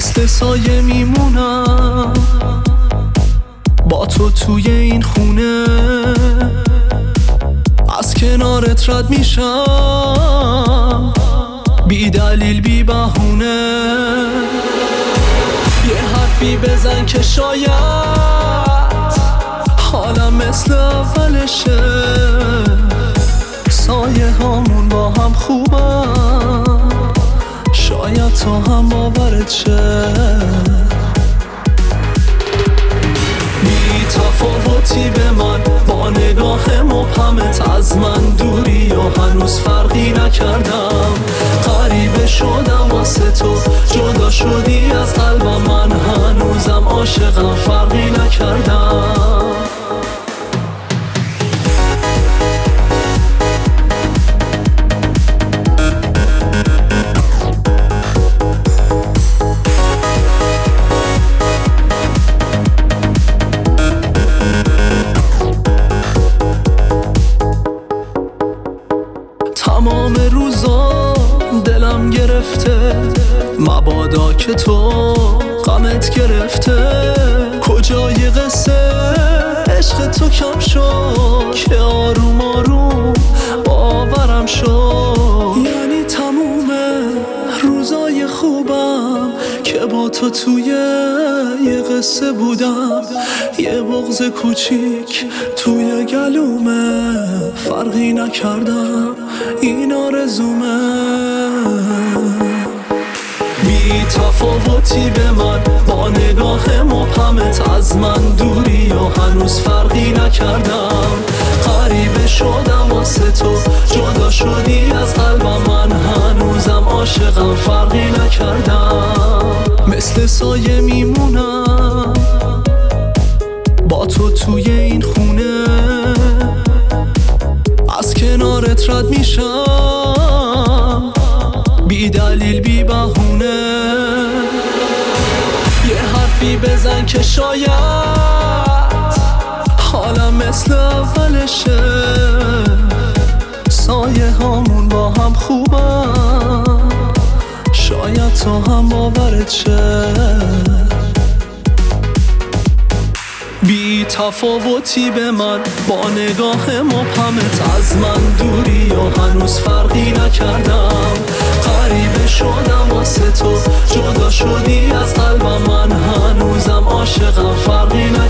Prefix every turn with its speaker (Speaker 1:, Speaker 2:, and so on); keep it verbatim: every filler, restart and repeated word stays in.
Speaker 1: مثل سایه میمونم با تو توی این خونه، از کنارت رد میشم بی دلیل بی بهونه. یه حرفی بزن که شاید حالم مثل اولشه، سایه هامون با هم خوبن، شاید تو هم باورت شه. بی تفاوتی به من با نگاه مبهمت، از من دوری و هنوز فرقی نکردم. غریبه شدم واسه تو، جدا شدی از قلبم، من هنوزم عاشقم فرقی نکردم. تمام روزا دلم گرفته، مبادا که تو غمت گرفته. کجای قصه عشق تو کم شد که آروم آروم باورم شد. یعنی تموم روزای خوبم که با تو توی یه قصه بودم، یه بغض کوچیک توی گلومه، فرقی نکردم این آرزومه. بی تفاوتی به من با نگاه مبهمت، از من دوری و هنوز فرقی نکردم. غریبه شدم واسه تو، جدا شدی از قلبم، من هنوزم عاشقم فرقی نکردم. مثل سایه میمونم با تو توی این خونه، از کنارت رد میشم بی دلیل بی بهونه. یه حرفی بزن که شاید حالم مثل اولشه، سایه هامون با هم خوبن، شاید تو هم باورت شه. بی تفاوتی به من با نگاه مبهمت، از من دوری و هنوز فرقی نکردم. غریبه شدم واسه تو، جدا شدی از قلبم، من هنوزم عاشقم فرقی نکردم.